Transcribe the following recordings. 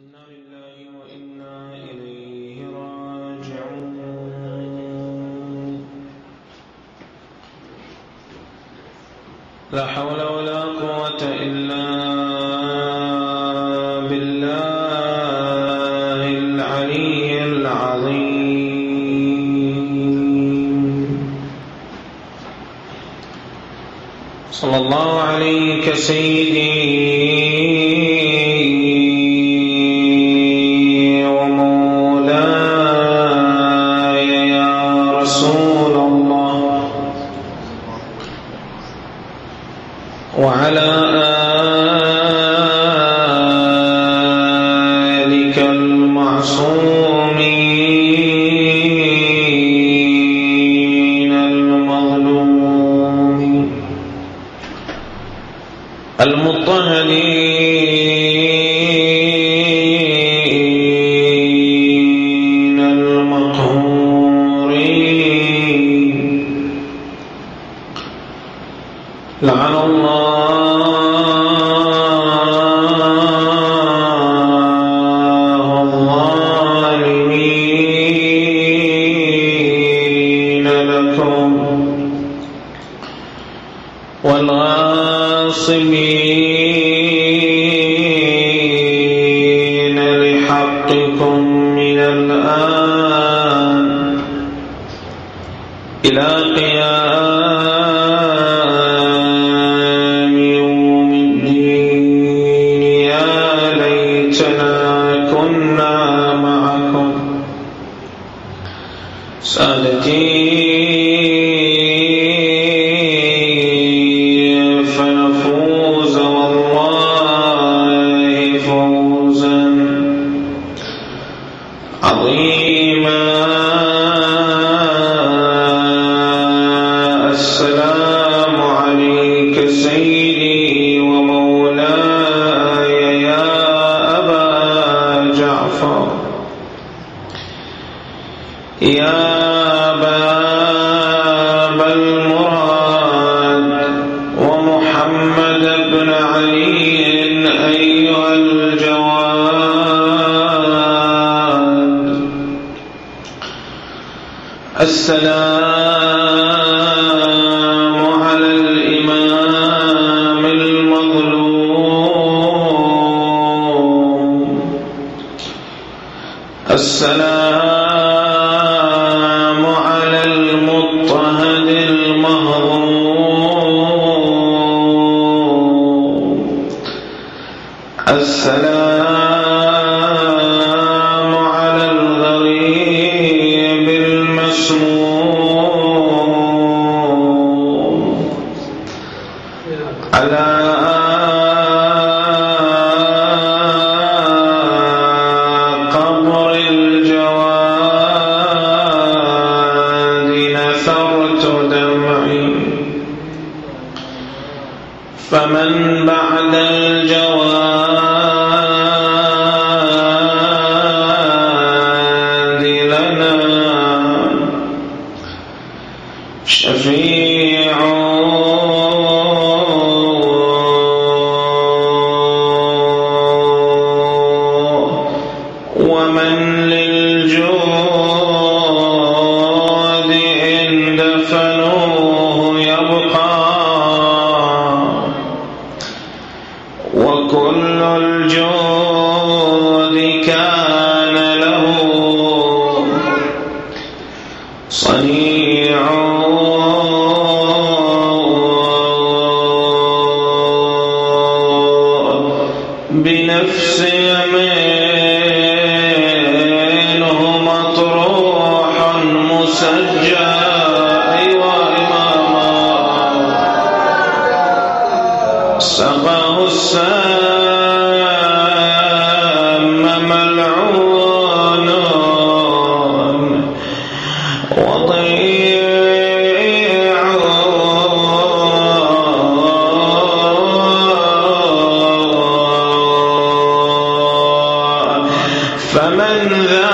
إنا لله وإنا إليه راجعون. لا حول ولا قوة إلا بالله العلي العظيم. صلى الله عليك سيدي وعلى آلك المعصومين المظلومين المطهرين المطهورين. لعن الله والغاصبين لحقكم من الآن إلى قيام يوم الدين. يا ليتنا كنا معكم سادتي فنفوز والله فوزا عظيما. السلام عليك سيدي ومولاي يا أبا جعفر يا باب المراد ومحمد بن علي أيها الجواد. السلام على الإمام المظلوم. السلام على المضطهد المهضوم. السلام على الغريب المسموم. على قبر الجواد نثرت دمعي. فمن بعد الجواد لنا شفيع ومن للجود إن دفنوه يبقى وكل الجود كان له صنيع. بنفس يمينه مطروح مسجى. أيوة إماما سقاه السام ملعون وضيع. فمن ذا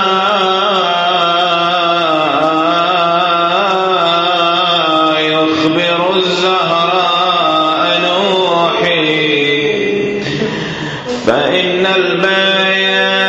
يخبر الزهراء نوحي فإن البيان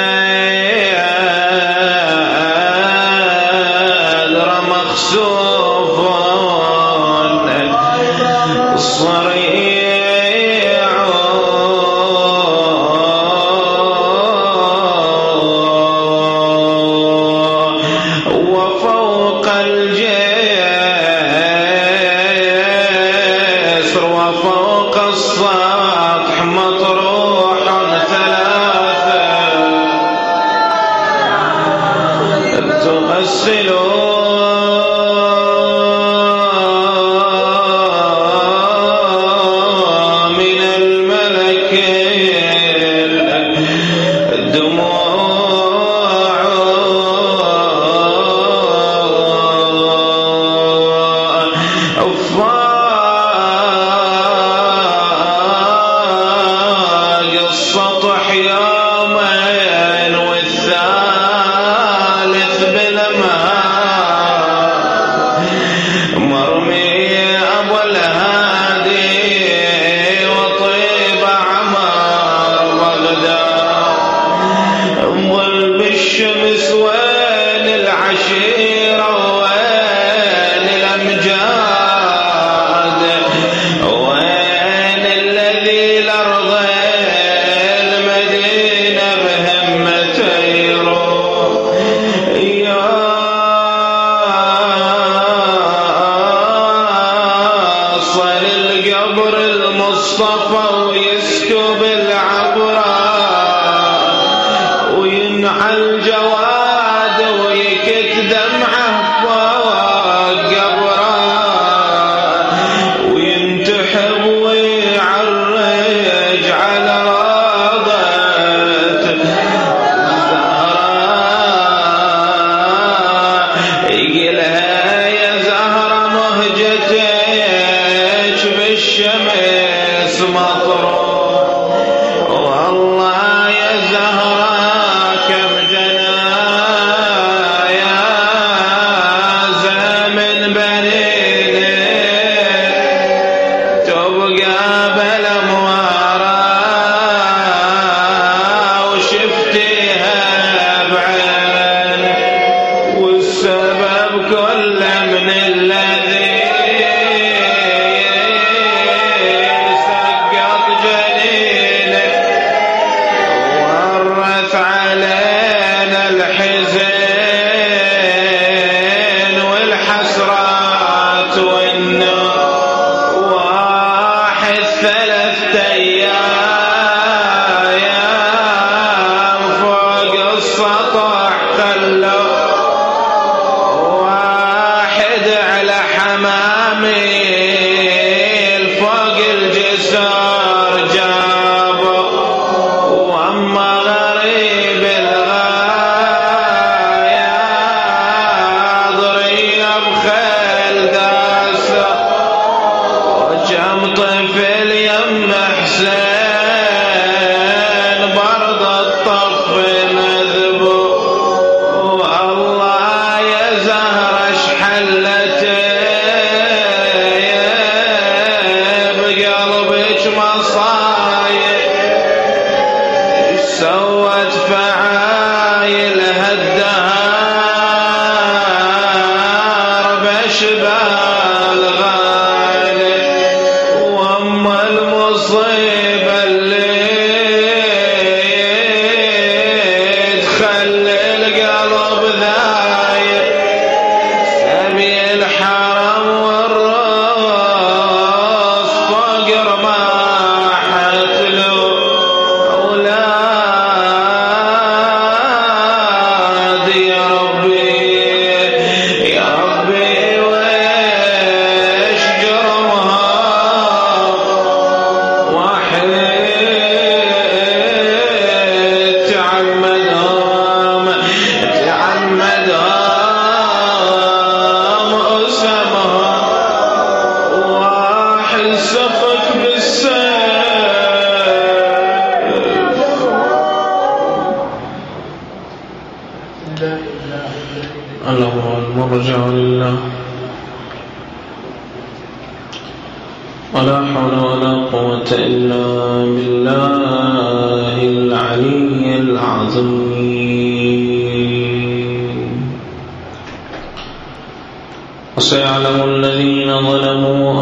وسيعلم الذين ظلموا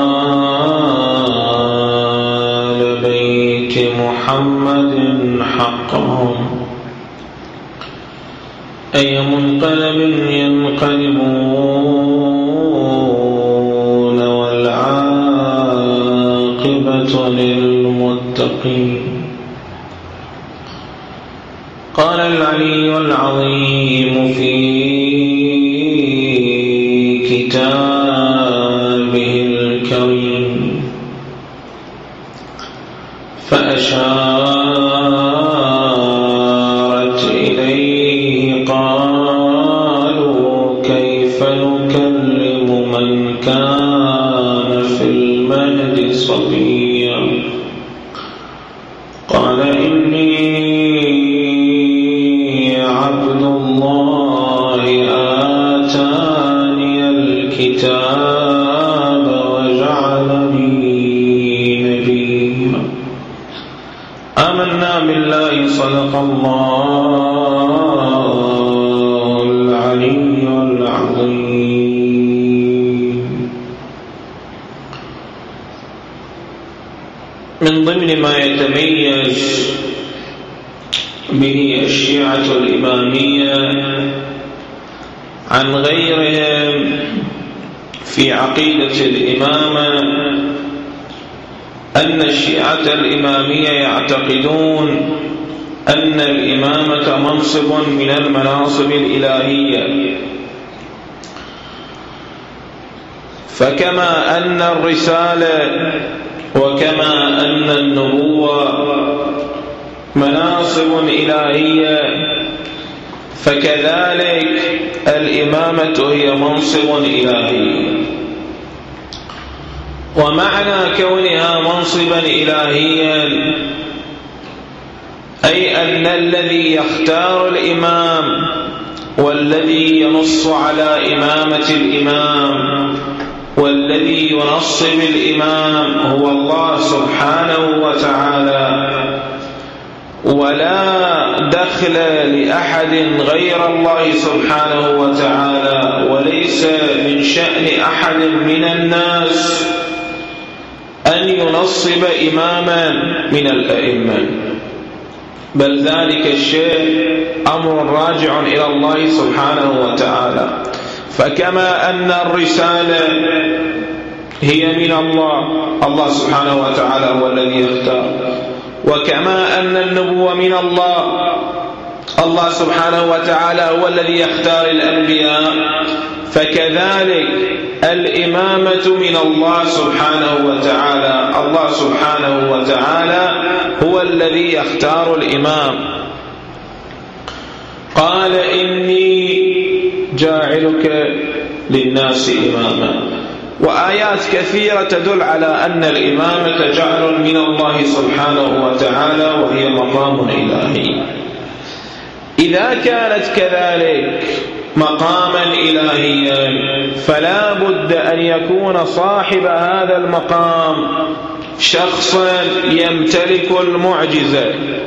آل بيت محمد حقهم أي منقلب ينقلبون والعاقبة للمتقين. قال العلي العظيم في كتابه الكريم فأشارت إليه قالوا كيف نكلم من كان في المهد صبيا قال إني عبد الله آتاني الكتاب وجعلني نبيا آمنا بالله صدق الله العلي العظيم. من ضمن ما يتميز به الشيعة الإمامية عن غيرهم في عقيدة الإمامة أن الشيعة الإمامية يعتقدون أن الإمامة منصب من المناصب الإلهية، فكما أن الرسالة وكما أن النبوة مناصب إلهية فكذلك الإمامة هي منصب إلهي. ومعنى كونها منصبا إلهيا أي أن الذي يختار الإمام والذي ينص على إمامة الإمام والذي ينصب الإمام هو الله سبحانه وتعالى، ولا دخل لأحد غير الله سبحانه وتعالى، وليس من شأن أحد من الناس أن ينصب إماما من الأئمة، بل ذلك الشيء أمر راجع إلى الله سبحانه وتعالى. فكما أن الرسالة هي من الله سبحانه وتعالى هو الذي يختار، وكما أن النبوة من الله سبحانه وتعالى هو الذي يختار الأنبياء، فكذلك الإمامة من الله سبحانه وتعالى. الله سبحانه وتعالى هو الذي يختار الإمام. قال إني جاعلك للناس إماما، وآيات كثيرة تدل على أن الإمامة جعل من الله سبحانه وتعالى وهي مقام إلهي. إذا كانت كذلك مقاما إلهيا فلا بد أن يكون صاحب هذا المقام شخصا يمتلك المعجزة،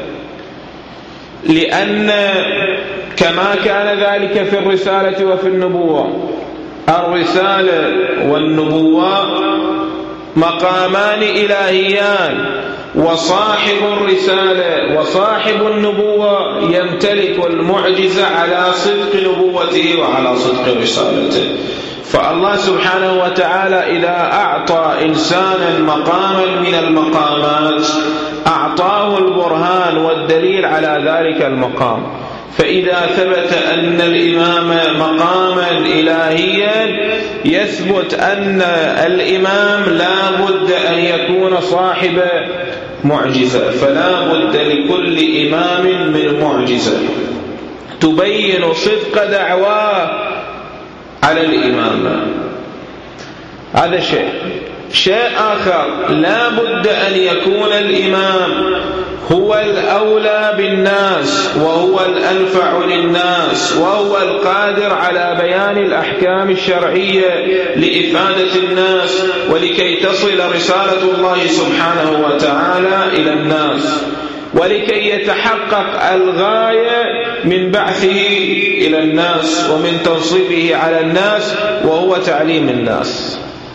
لأن كما كان ذلك في الرسالة وفي النبوة، الرسالة والنبوة مقامان إلهيان، وصاحب الرسالة وصاحب النبوة يمتلك المعجزة على صدق نبوته وعلى صدق رسالته. فالله سبحانه وتعالى إذا أعطى إنسانا مقاما من المقامات أعطاه البرهان والدليل على ذلك المقام. فإذا ثبت أن الإمام مقاما إلهيا يثبت أن الإمام لا بد أن يكون صاحب معجزة، فلا بد لكل إمام من معجزة تبين صدق دعواه على الإمامة. هذا شيء آخر، لا بد أن يكون الإمام هو الأولى بالناس وهو الأنفع للناس وهو القادر على بيان الأحكام الشرعية لإفادة الناس ولكي تصل رسالة الله سبحانه وتعالى إلى الناس، ولكي يتحقق الغاية من بعثه إلى الناس ومن تنصيبه على الناس وهو تعليم الناس.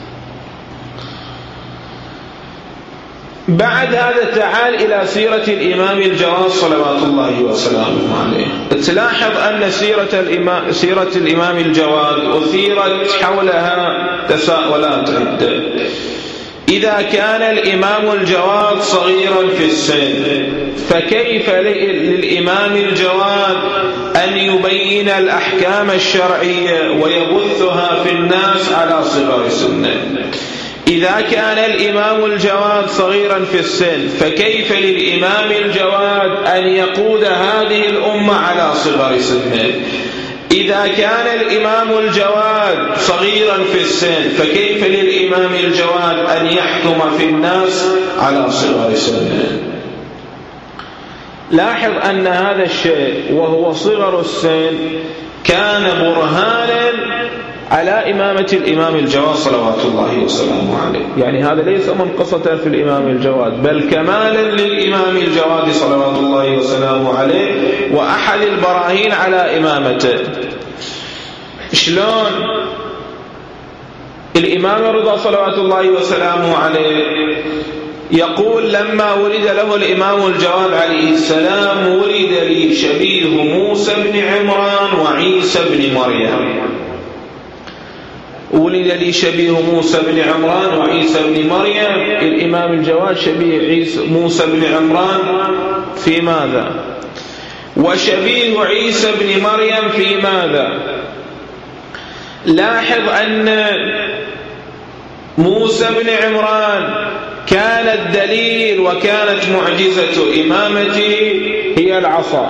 بعد هذا تعال إلى سيرة الإمام الجواد صلوات الله وسلامه عليه. تلاحظ أن سيرة الإمام الجواد أثيرت حولها تساؤلات عدة. إذا كان الإمام الجواد صغيرا في السن، فكيف للإمام الجواد أن يبين الأحكام الشرعية ويبثها في الناس على صغر سنه. إذا كان الإمام الجواد صغيرا في السن فكيف للإمام الجواد أن يقود هذه الأمة على صغر سنه؟ إذا كان الإمام الجواد صغيرا في السن فكيف للإمام الجواد أن يحكم في الناس على صغر سنه؟ لاحظ أن هذا الشيء وهو صغر السن كان برهانا على إمامة الإمام الجواد صلوات الله وسلامه عليه. يعني هذا ليس منقصة في الإمام الجواد بل كمالا للإمام الجواد صلوات الله وسلامه عليه وأحد البراهين على إمامته. شلون الإمام الرضا صلوات الله وسلامه عليه يقول لما ولد له الإمام الجواد عليه السلام ولد لي شبيه موسى بن عمران وعيسى بن مريم. ولد لي شبيه موسى بن عمران وعيسى بن مريم. الإمام الجواد شبيه موسى بن عمران في ماذا؟ وشبيه عيسى بن مريم في ماذا؟ لاحظ أن موسى بن عمران كان الدليل وكانت معجزة إمامته هي العصا،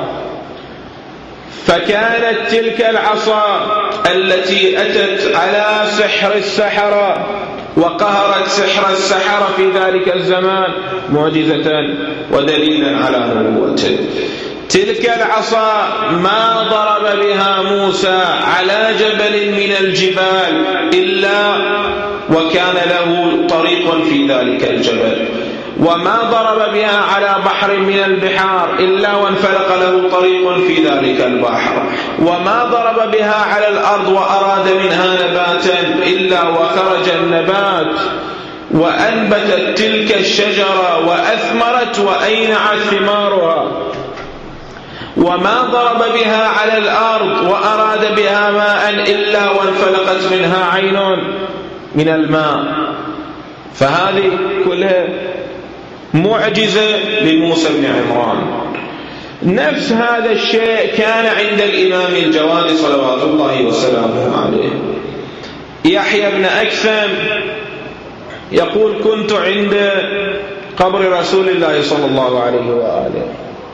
فكانت تلك العصا التي أتت على سحر السحرة وقهرت سحر السحرة في ذلك الزمان معجزة ودليلا على نبوته. تلك العصا ما ضرب بها موسى على جبل من الجبال إلا وكان له طريق في ذلك الجبل، وما ضرب بها على بحر من البحار إلا وانفلق له طريق في ذلك البحر، وما ضرب بها على الأرض وأراد منها نباتا إلا وخرج النبات وأنبتت تلك الشجرة وأثمرت وأينعت ثمارها، وما ضرب بها على الأرض وأراد بها ماء إلا وانفلقت منها عين من الماء. فهذه كلها معجزة لموسى بن عمران. نفس هذا الشيء كان عند الإمام الجواد صلوات الله وسلامه عليه. يحيى بن أكثم يقول كنت عند قبر رسول الله صلى الله عليه وآله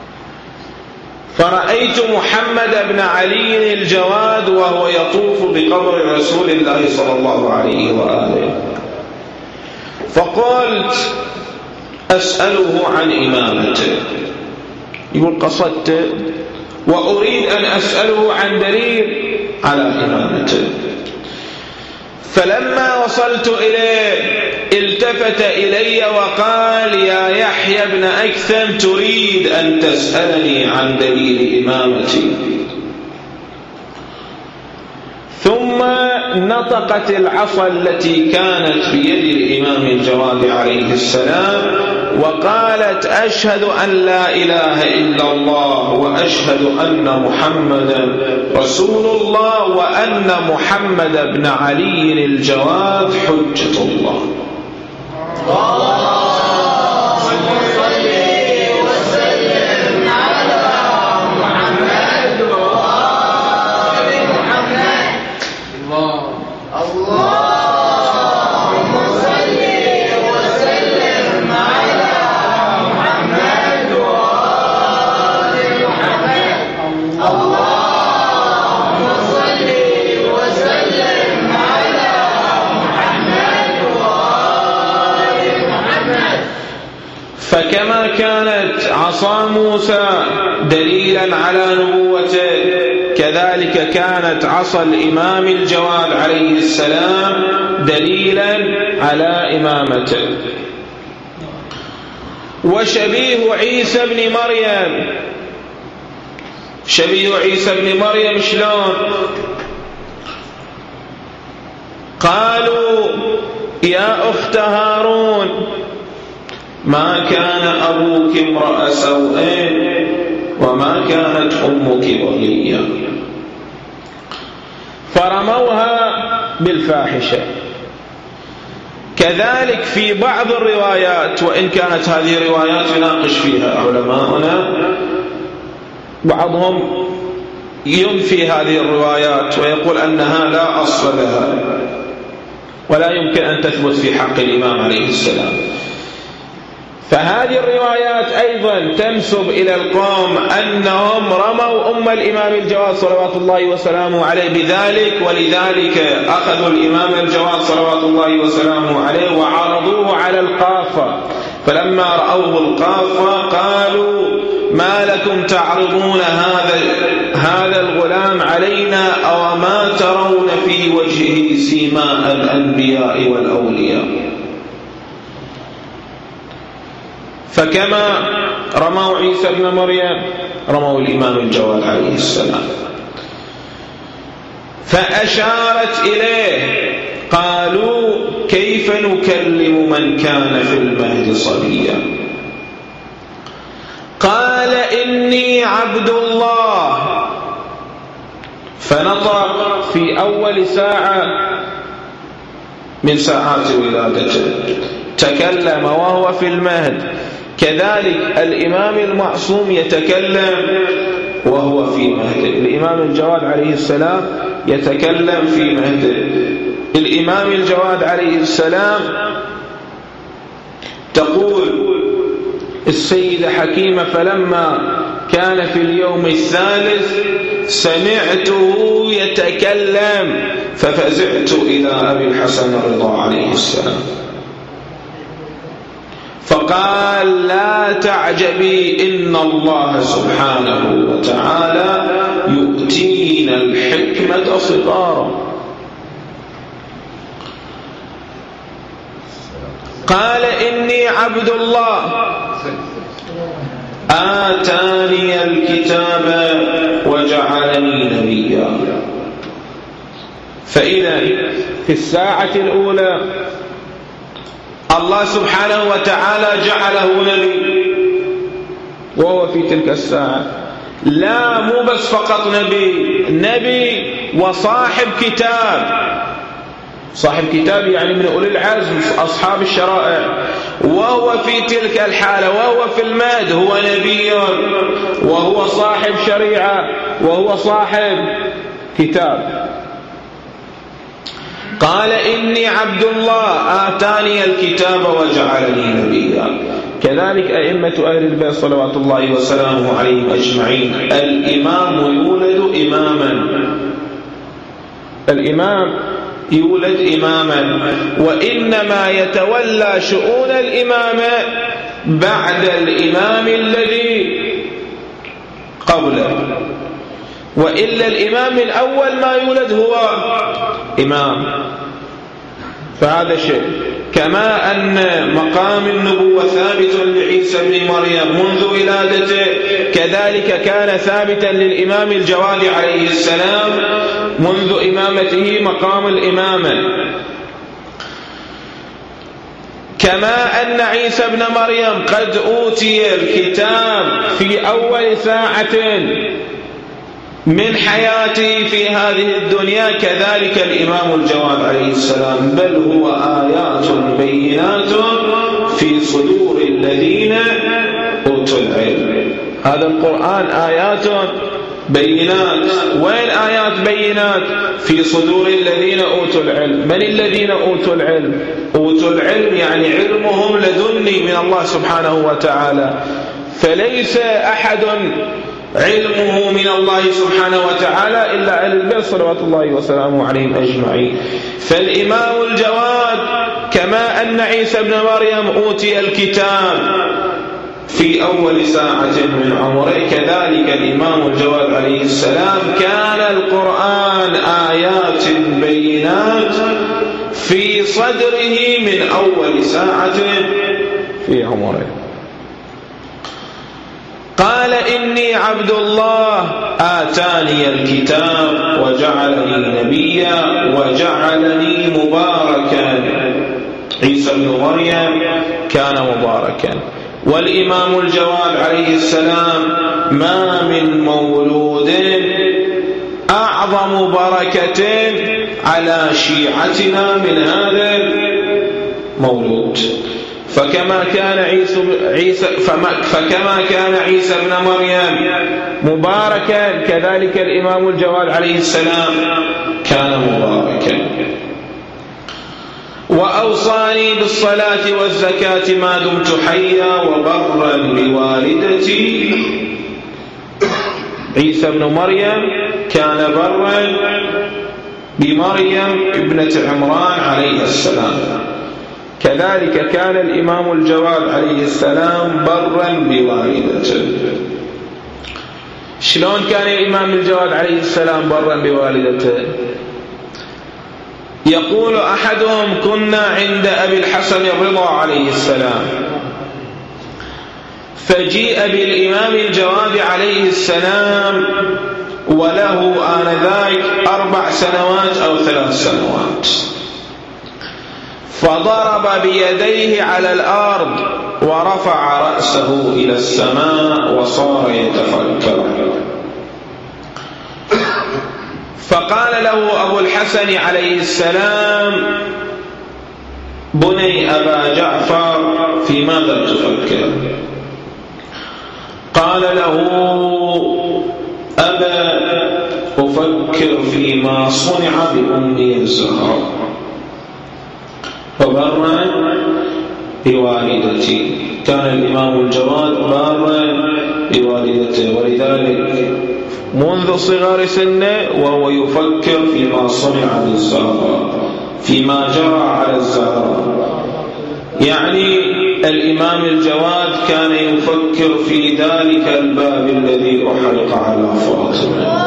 فرأيت محمد بن علي الجواد وهو يطوف بقبر رسول الله صلى الله عليه وآله، فقلت أسأله عن إمامته. يقول قصدت وأريد أن أسأله عن دليل على إمامته، فلما وصلت إليه التفت إلي وقال يا يحيى بن أكثم تريد أن تسألني عن دليل إمامتي؟ ثم نطقت العصا التي كانت بيد الإمام الجواد عليه السلام وقالت أشهد أن لا إله إلا الله وأشهد أن محمدا رسول الله وأن محمد بن علي الجواد حجة الله. فكما كانت عصا موسى دليلا على نبوته كذلك كانت عصا الإمام الجواد عليه السلام دليلا على إمامته. وشبيه عيسى بن مريم، شبيه عيسى بن مريم شلون؟ قالوا يا أخت هارون ما كان أبوك امرأ سوء وما كانت أمك بغيا، فرموها بالفاحشة. كذلك في بعض الروايات وإن كانت هذه الروايات يناقش فيها علماؤنا، بعضهم ينفي هذه الروايات ويقول أنها لا أصل لها ولا يمكن أن تثبت في حق الإمام عليه السلام. فهذه الروايات أيضا تنسب إلى القوم أنهم رموا الإمام الجواد صلوات الله وسلامه عليه بذلك، ولذلك أخذوا الإمام الجواد صلوات الله وسلامه عليه وعرضوه على القافة، فلما رأوه القافة قالوا ما لكم تعرضون هذا الغلام علينا، أو ما ترون في وجهه سيماء الأنبياء والأولياء. فكما رموا عيسى ابن مريم رموا الإمام الجواد عليه السلام. فأشارت إليه قالوا كيف نكلم من كان في المهد صبيا؟ قال إني عبد الله. فنطق في أول ساعة من ساعات ولادته، تكلم وهو في المهد. كذلك الإمام المعصوم يتكلم وهو في مهده. الإمام الجواد عليه السلام يتكلم في مهده. الإمام الجواد عليه السلام تقول السيدة حكيمة فلما كان في اليوم الثالث سمعته يتكلم ففزعت إلى أبي الحسن الرضا عليه السلام فقال لا تعجبي إن الله سبحانه وتعالى يؤتينا الحكمة صغارا. قال إني عبد الله آتاني الكتاب وجعلني نبيا. فإذا في الساعة الأولى الله سبحانه وتعالى جعله نبي وهو في تلك الساعة. لا مو بس فقط نبي وصاحب كتاب. صاحب كتاب يعني من أولي العزم أصحاب الشرائع، وهو في تلك الحالة وهو في المهد هو نبي وهو صاحب شريعة وهو صاحب كتاب. قال إني عبد الله آتاني الكتاب وجعلني نبيا. كذلك أئمة أهل البيت صلوات الله وسلامه عليهم أجمعين. الإمام يولد إماما، الإمام يولد إماما، وإنما يتولى شؤون الإمامة بعد الإمام الذي قبله، وإلا الإمام من أول ما يولد هو إمام. فهذا شيء. كما أن مقام النبوة ثابت لعيسى بن مريم منذ ولادته، كذلك كان ثابتا للإمام الجواد عليه السلام منذ إمامته مقام الإمامة. كما أن عيسى بن مريم قد أوتي الكتاب في أول ساعة من حياته في هذه الدنيا، كذلك الإمام الجواد عليه السلام، بل هو آيات بينات في صدور الذين أوتوا العلم. هذا القرآن آيات بينات. وين آيات بينات؟ في صدور الذين أوتوا العلم. من الذين أوتوا العلم؟ أوتوا العلم يعني علمهم لدني من الله سبحانه وتعالى، فليس أحد علمه من الله سبحانه وتعالى إلا أهل البيت صلوات الله وسلامه عليهم أجمعين. فالإمام الجواد كما أن عيسى بن مريم أوتي الكتاب في أول ساعة من عمره، كذلك الإمام الجواد عليه السلام كان القرآن آيات بينات في صدره من أول ساعة في عمره. قال إني عبد الله آتاني الكتاب وجعلني نبيا وجعلني مباركا. عيسى بن مريم كان مباركا. والإمام الجواد عليه السلام ما من مولود أعظم بركة على شيعتنا من هذا المولود. فكما كان عيسى ابن مريم مباركا كذلك الإمام الجواد عليه السلام كان مباركا. وأوصاني بالصلاة والزكاة ما دمت حيا وبرا بوالدتي. عيسى ابن مريم كان برا بمريم ابنة عمران عليه السلام، كذلك كان الإمام الجواد عليه السلام برا بوالدته. شلون كان الإمام الجواد عليه السلام برا بوالدته؟ يقول أحدهم: كنا عند أبي الحسن الرضا عليه السلام، فجيء بالإمام الجواد عليه السلام وله آنذاك 4 سنوات أو 3 سنوات، فضرب بيديه على الأرض ورفع رأسه إلى السماء وصار يتفكر. فقال له أبو الحسن عليه السلام: بني أبا جعفر، في ماذا تفكر؟ قال له: أبا أفكر فيما صنع بأمي الزهراء وبرا بوالدتي. كان الإمام الجواد بارا بوالدته، ولذلك منذ صغر سنه وهو يفكر فيما صنع بالزهراء، فيما جرى على الزهراء. يعني الإمام الجواد كان يفكر في ذلك الباب الذي أحرق على فاطمة.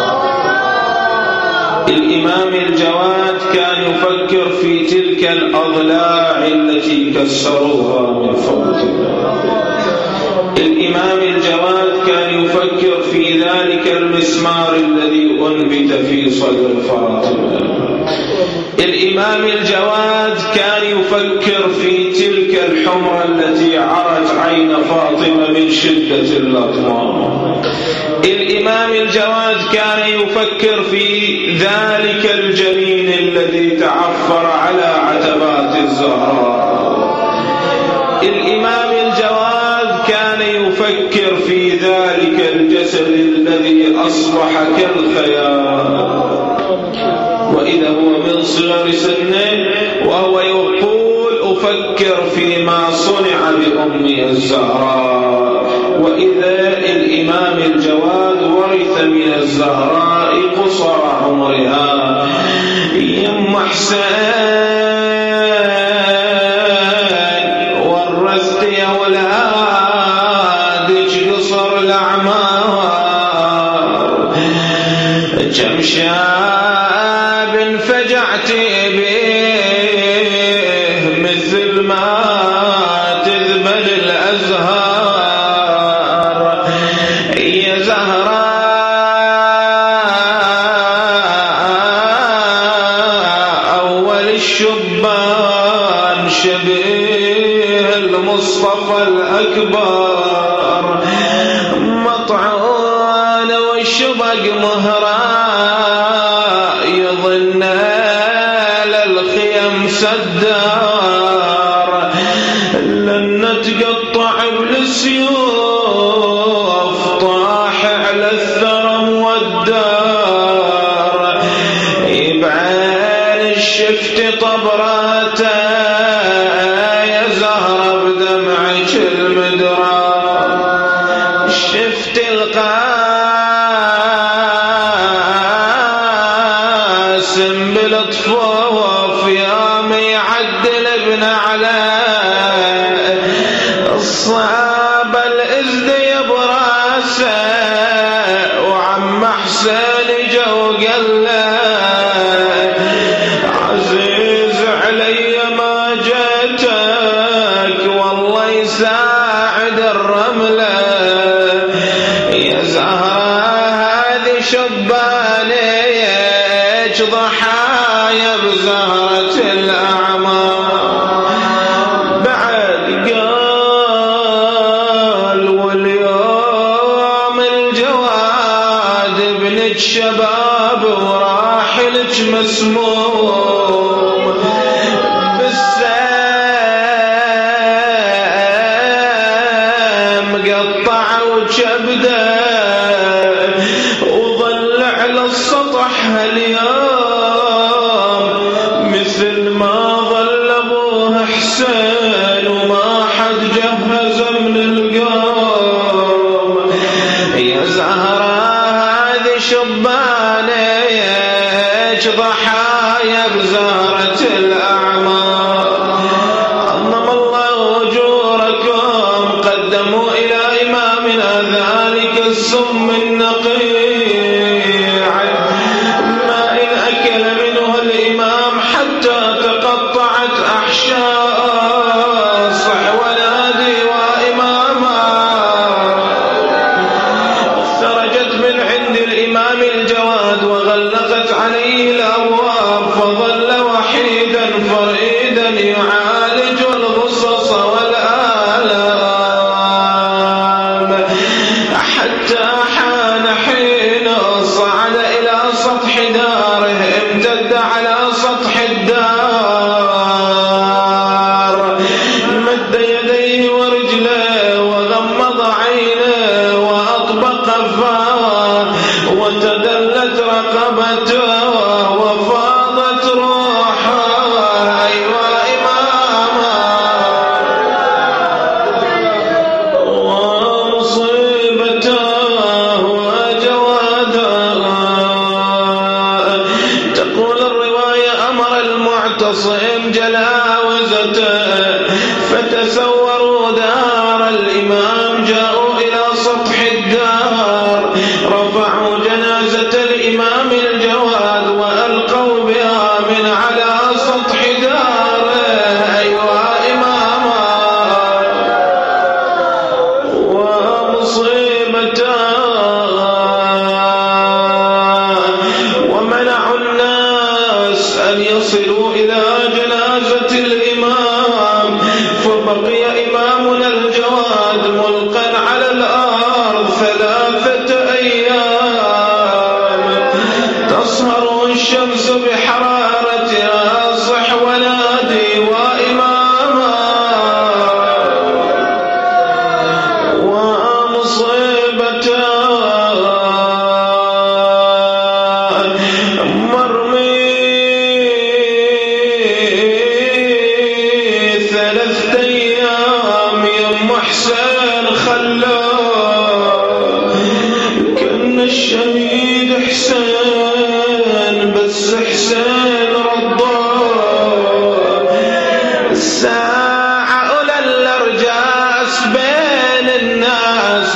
الإمام الجواد كان يفكر في تلك الأضلاع التي كسروها من فاطمة. الإمام الجواد كان يفكر في ذلك المسمار الذي أنبت في صدر فاطمة. الإمام الجواد كان يفكر في تلك الحمرة التي عرت عين فاطمة من شدة اللطمة. الإمام الجواد كان يفكر في ذلك الجنين الذي تعفر على عتبات الزهراء. الإمام الجواد كان يفكر في ذلك الجسد الذي أصبح كالخيال، وإذا هو من صغر سنه وهو يقول: أفكر فيما صنع بأمي الزهراء. وإذا الإمام الجواد ورث من الزهراء قصر عمرها. يم حسين ورثت يا ولادك قصر الأعمار، كم شاب فجعت به مثل ما تذبل الأزهار. يا زهراء أول الشبان شبيه المصطفى الأكبر، مطعون والشبق مهراء يظن للخيم سدار، لن تقطع بالسيوف طاح على الثرم والدار. بعين الشفت طبراته يا زهرة بدمعك المدرار، شفت القاسم بالطفوف يوم يعدل ابن عليه، الصاب الازدي براسه وعم حسين جو قال له: عزيز علي ما جيتك والله يساعد الرمله، يا زهراء هذه شبانيك ضحايا بزهرة الأعمار. بعد قال: واليوم الجواد ابنك شباب وراحلك مسموم، بالسيف ليش ضحايا بزهرة الأعمار. عظم الله أجوركم قدموا إلى إمامنا ذلك السم النقيع ما إن أكل منه الإمام حتى تقطعت أحشاء صح ونادي وإماما. خرجت من عند الإمام الجواد وغلقت عليه الأبواب فظل وحيدا فريدا يعالج الغصص والآلام حتى حان حين صعد إلى سطح داره امتد على سطح الدار مد يديه ورجله وغمض عينه وأطبق فاه وتدلت رقبته وفاضت روحه. أيوة إماما ومصيبته وجواده. تقول الرواية أمر المعتصم جلاوزته فتسوروا دار الإمام جاءوا إلى سطح الدار رفعوا جنازة الإمام الجواد وألقوا بها من على سطح داره. أيها إماما ومصيبته ومنعوا الناس أن يصلوا إلى جنازة الإمام فبقي إمامنا الجواد ملقا على الأرض 3 أيام تصهر الشمس بحرارتها صح ونادي وإماما. ومصيبته مرمي 3 أيام يم حسين خلاه كان الشهيد حسين بس حسين رضاه. الساعة أولى الأرجاس بين الناس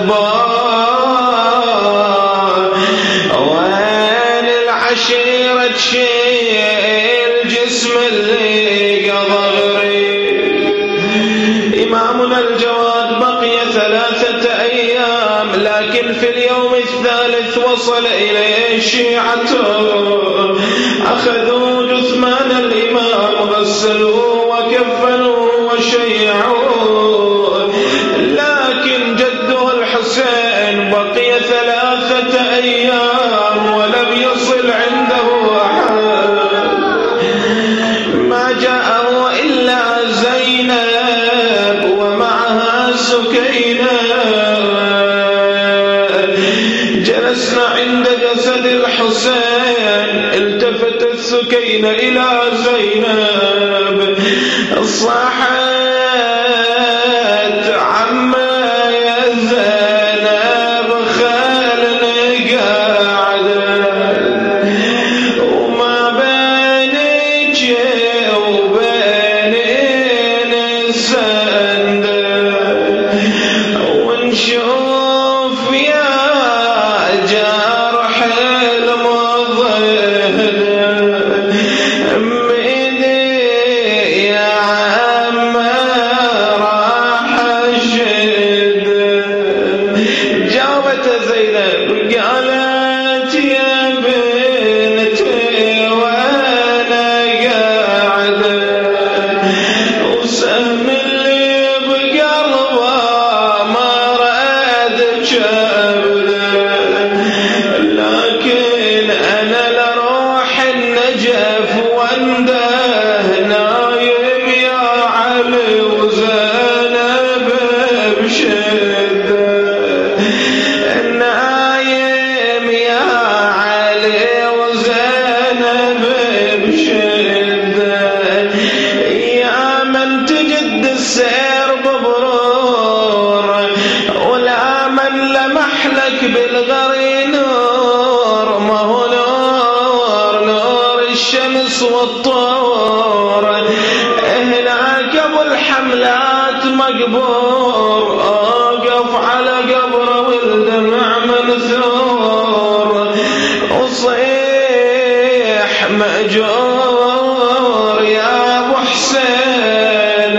ذباه وين العشيرة تشيل جسم اللي قضغري. إمامنا الجواد بقي 3 أيام لكن في اليوم الثالث وصل إليه شيعته أخذوا جثمان الإمام غسلوه وكفنوه وشيعوه لكن جده الحسين بقي 3 أيام ولم يصل عنده أحد. ما جاءه إلا زينب ومعها سكينة. جلسنا عند جسد الحسين التفتت سكينة إلى زينب صاحت عما يا زينب خالنا قاعدة وما بينك وبين السند ونشوف يا جرح المضهد ميدي يا عم والشمس والطور، هناك ابو الحملات مقبور، اوقف على قبره والدمع منثور، وصيح مأجور يا ابو حسين،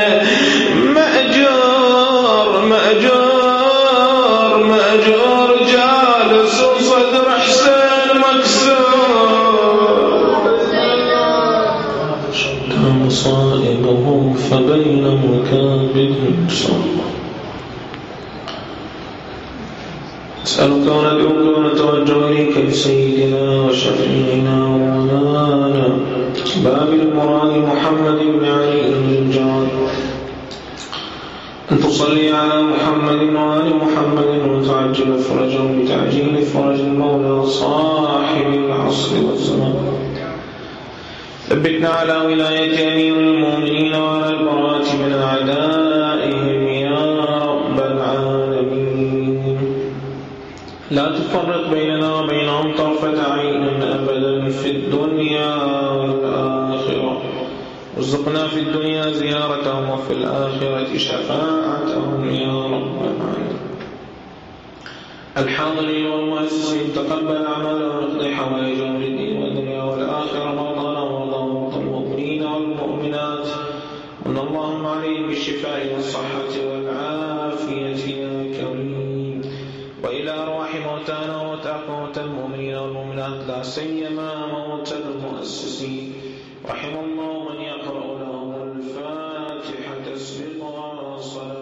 مأجور مأجور مأجور، جالس وصدر حسين مكسور، مصائبهم فبين مكابد صلى. أسألك وندعوك ونتوجه إليك بسيدنا وشفيعنا ومولانا باب المراد محمد بن علي بن الجواد، أن تصلي على محمد وآل محمد وتعجل فرجهم بتعجيل فرج المولى صاحب العصر والزمان. ثبتنا على ولاية أمير المؤمنين وعلى البراءة من أعدائهم يا رب العالمين. لا تفرق بيننا وبينهم طرفة عين أبدا في الدنيا والآخرة. ارزقنا في الدنيا زيارتهم وفي الآخرة شفاعتهم يا رب العالمين. الحاضرين والمؤسسين تقبل أعمالهم واقض حوائجهم في الدين والدنيا والآخرة، موضانا وموضى المؤمنين والمؤمنات، ومن اللهم عليهم بالشفاء والصحة والعافية يا كريم. وإلى أرواح موتانا وموتى المؤمنين والمؤمنات، لا سيما موتى المؤسسين، رحم الله من يقرأ لهم الفاتحة سبقا صلاة